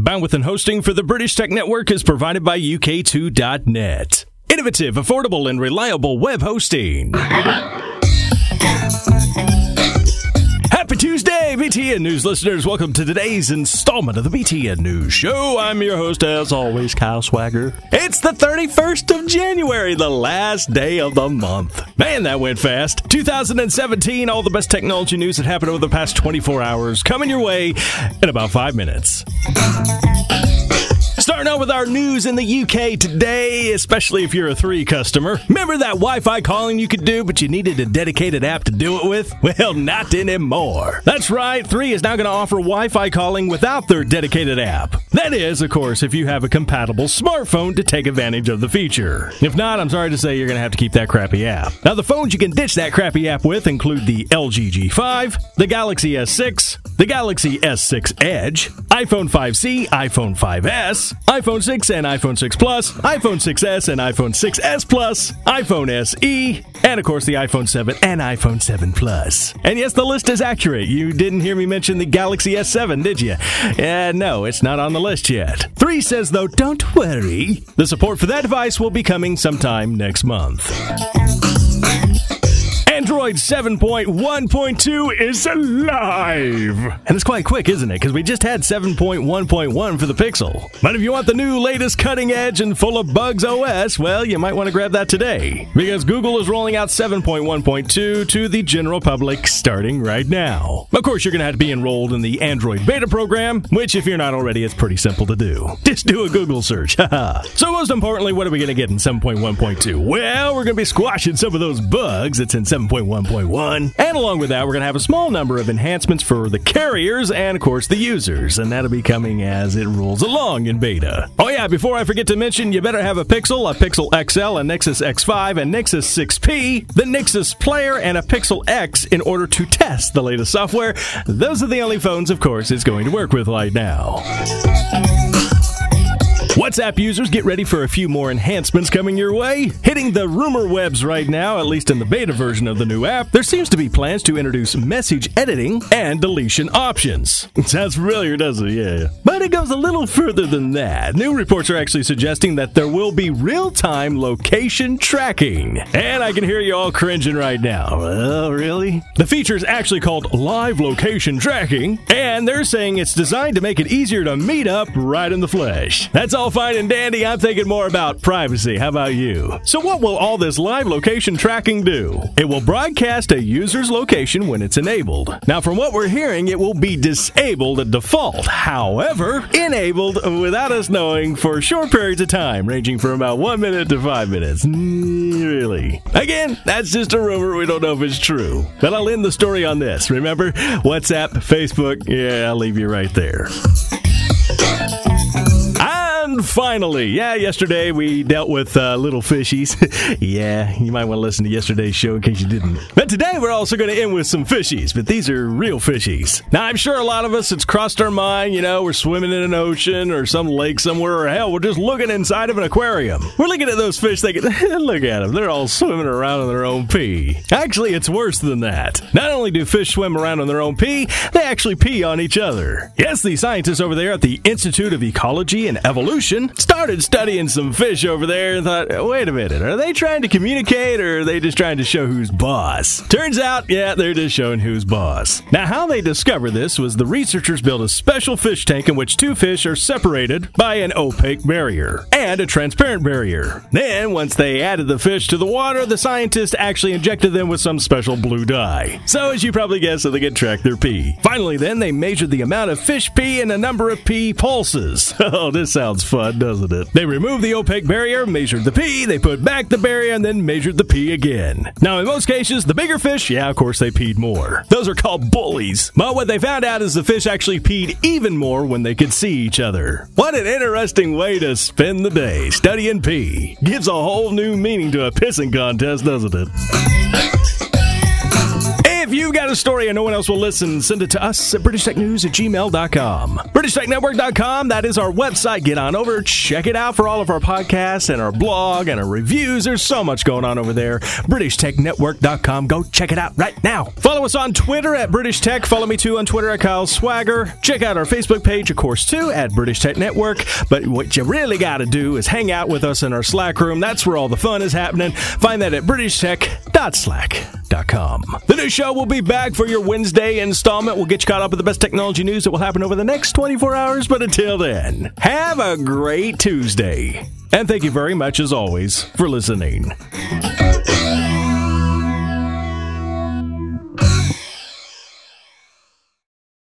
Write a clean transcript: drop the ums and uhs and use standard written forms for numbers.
Bandwidth and hosting for the British Tech Network is provided by UK2.net. Innovative, affordable, and reliable web hosting. Happy Tuesday, BTN News listeners. Welcome to today's installment of the BTN News Show. I'm your host, as always, Kyle Swagger. It's the 31st of January, the last day of the month. Man, that went fast. 2017, all the best technology news that happened over the past 24 hours coming your way in about 5 minutes. Starting out with our news in the UK today, especially if you're a 3 customer. Remember that Wi-Fi calling you could do, but you needed a dedicated app to do it with? Well, not anymore. That's right, 3 is now going to offer Wi-Fi calling without their dedicated app. That is, of course, if you have a compatible smartphone to take advantage of the feature. If not, I'm sorry to say you're going to have to keep that crappy app. Now, the phones you can ditch that crappy app with include the LG G5, the Galaxy S6, the Galaxy S6 Edge, iPhone 5C, iPhone 5S, iPhone 6 and iPhone 6 Plus, iPhone 6S and iPhone 6S Plus, iPhone SE, and of course the iPhone 7 and iPhone 7 Plus. And yes, the list is accurate. You didn't hear me mention the Galaxy S7, did you? No, it's not on the list yet. 3 says, though, don't worry. The support for that device will be coming sometime next month. Android 7.1.2 is alive! And it's quite quick, isn't it? Because we just had 7.1.1 for the Pixel. But if you want the new, latest, cutting edge and full of bugs OS, well, you might want to grab that today. Because Google is rolling out 7.1.2 to the general public starting right now. Of course, you're going to have to be enrolled in the Android beta program, which if you're not already, it's pretty simple to do. Just do a Google search. So most importantly, what are we going to get in 7.1.2? Well, we're going to be squashing some of those bugs that's in 7.1.1, and along with that, we're going to have a small number of enhancements for the carriers and, of course, the users, and that'll be coming as it rolls along in beta. Oh yeah, before I forget to mention, you better have a Pixel XL, a Nexus X5, a Nexus 6P, the Nexus Player, and a Pixel X in order to test the latest software. Those are the only phones, of course, it's going to work with right now. WhatsApp users, get ready for a few more enhancements coming your way. Hitting the rumor webs right now, at least in the beta version of the new app, there seems to be plans to introduce message editing and deletion options. It sounds familiar, doesn't it? Yeah. But it goes a little further than that. New reports are actually suggesting that there will be real-time location tracking. And I can hear you all cringing right now. Oh, really? The feature is actually called Live Location Tracking, and they're saying it's designed to make it easier to meet up right in the flesh. That's all fine and dandy. I'm thinking more about privacy. How about you? So what will all this live location tracking do? It will broadcast a user's location when it's enabled. Now, from what we're hearing, it will be disabled at default. However, enabled without us knowing for short periods of time, ranging from about 1 minute to 5 minutes. Really? Again, that's just a rumor. We don't know if it's true. But I'll end the story on this. Remember, WhatsApp, Facebook, yeah, I'll leave you right there. And finally, yesterday we dealt with little fishies. Yeah, you might want to listen to yesterday's show in case you didn't. But today we're also going to end with some fishies, but these are real fishies. Now, I'm sure a lot of us, it's crossed our mind, we're swimming in an ocean or some lake somewhere, or hell, we're just looking inside of an aquarium. We're looking at those fish thinking, look at them, they're all swimming around in their own pee. Actually, it's worse than that. Not only do fish swim around in their own pee, they actually pee on each other. Yes, the scientists over there at the Institute of Ecology and Evolution started studying some fish over there and thought, wait a minute, are they trying to communicate or are they just trying to show who's boss? Turns out, they're just showing who's boss. Now, how they discovered this was the researchers built a special fish tank in which 2 fish are separated by an opaque barrier and a transparent barrier. Then, once they added the fish to the water, the scientists actually injected them with some special blue dye. So, as you probably guessed, so they could track their pee. Finally, then, they measured the amount of fish pee and the number of pee pulses. Oh, this sounds fun, doesn't it? They removed the opaque barrier, measured the pee, they put back the barrier, and then measured the pee again. Now, in most cases, the bigger fish, of course, they peed more. Those are called bullies. But what they found out is the fish actually peed even more when they could see each other. What an interesting way to spend the day. Studying pee. Gives a whole new meaning to a pissing contest, doesn't it? If you've got a story and no one else will listen, send it to us at BritishTechNews@gmail.com. BritishTechNetwork.com, that is our website. Get on over, check it out for all of our podcasts and our blog and our reviews. There's so much going on over there. BritishTechNetwork.com. Go check it out right now. Follow us on Twitter at British Tech. Follow me too on Twitter at Kyle Swagger. Check out our Facebook page, of course, too, at British Tech Network. But what you really got to do is hang out with us in our Slack room. That's where all the fun is happening. Find that at BritishTech.slack.com. The new show will be back for your Wednesday installment. We'll get you caught up with the best technology news that will happen over the next 24 hours. But until then, have a great Tuesday. And thank you very much, as always, for listening.